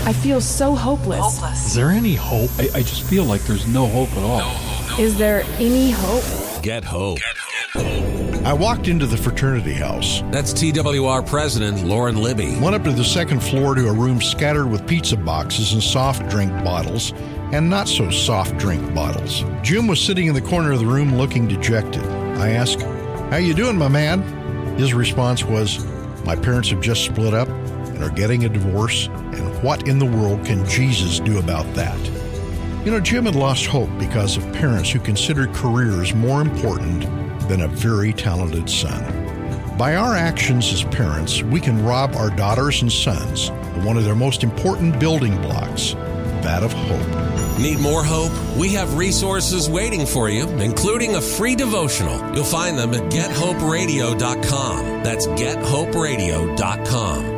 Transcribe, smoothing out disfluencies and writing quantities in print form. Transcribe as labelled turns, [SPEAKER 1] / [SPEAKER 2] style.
[SPEAKER 1] I feel so hopeless.
[SPEAKER 2] Is there any hope? I just feel like there's no hope at all.
[SPEAKER 1] Is there any hope?
[SPEAKER 3] Get hope.
[SPEAKER 4] I walked into the fraternity house.
[SPEAKER 3] That's TWR President Lauren Libby.
[SPEAKER 4] Went up to the second floor to a room scattered with pizza boxes and soft drink bottles and not so soft drink bottles. Jim was sitting in the corner of the room looking dejected. I asked, "How you doing, my man?" His response was, "My parents have just split up and are getting a divorce, and what in the world can Jesus do about that?" You know, Jim had lost hope because of parents who considered careers more important than a very talented son. By our actions as parents, we can rob our daughters and sons of one of their most important building blocks, that of hope.
[SPEAKER 3] Need more hope? We have resources waiting for you, including a free devotional. You'll find them at GetHopeRadio.com. That's GetHopeRadio.com.